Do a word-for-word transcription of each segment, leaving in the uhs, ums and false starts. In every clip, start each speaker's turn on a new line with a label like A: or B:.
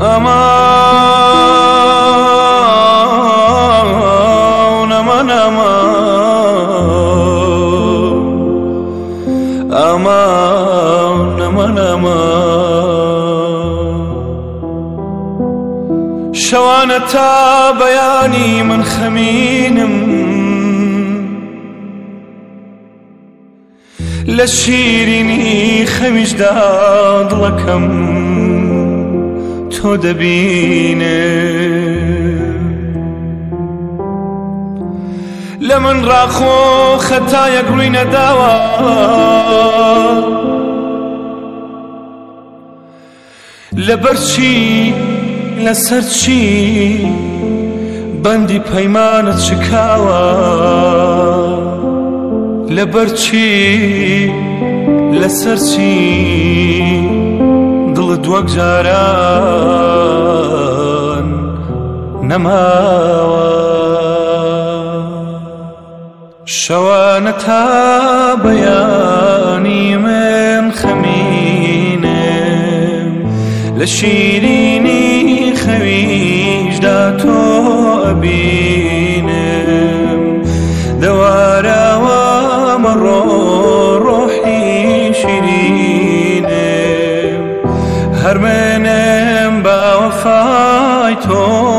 A: امان امان امان امان امان شوانە تا بەیانی من خەمینم لە شیرینی خەویشدا دڵەکەم تۆ دەبینێ لە من ڕاخۆ خەتایەک ڕووی نەداوە لەبەر چی لەسەر چی بەندی پەیمانت شکاوە لەبەر چی لەسەر چی دڵت وەک جاران نەماوە شەوانە تا بەیانی من خەمینم لە شیرینی خەویشدا تۆ ئەبینم دەوارەوە مەڕۆ ڕۆحی شیرینم هەرمێنم بە وەفای تۆ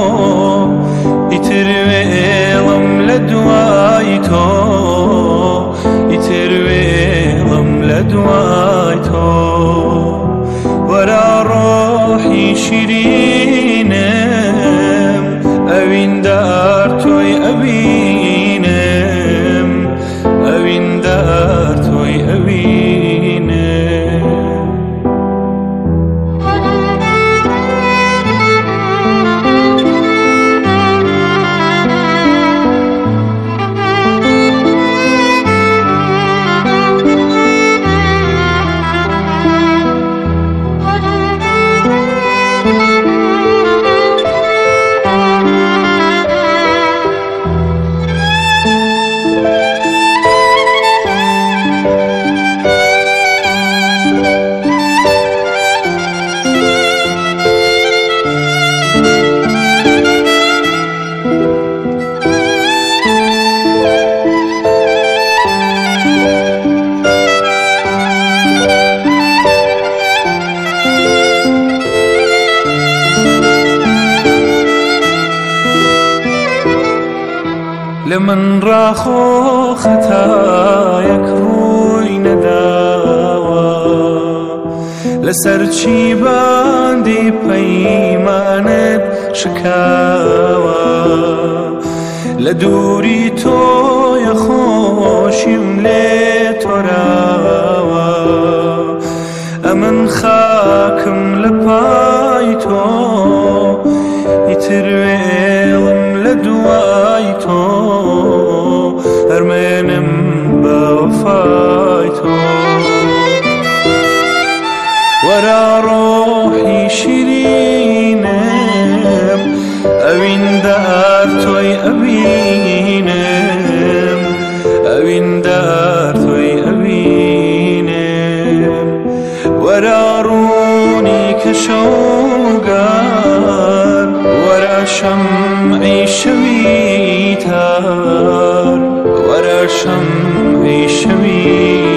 A: ئیتر وێڵم لە دوای تۆ ئیتر وێڵم لە دوای تۆ وەرە ڕۆحی شیرینم ئەویندار تۆی ئەبینم ئەویندار تۆی ئەبینم لمن راخو خەتایەک ڕووی نەداوە لەسەر چی بەندی پەیمانت شکاوە لە دووری تۆیە خۆشیم لێ تۆراوە ئەمن خاکم لە پای تۆ ئیتر وێڵم لە دوای تۆ هەرمێنم بە وەفای تۆ وەرە ڕۆحی شیرینم ئەویندار تۆی ئەبینم ئەویندار تۆی ئەبینم وەرە ڕوونی کەشەوگار وەرە شەمعی شەوی تار وەرە شەمعی شەوی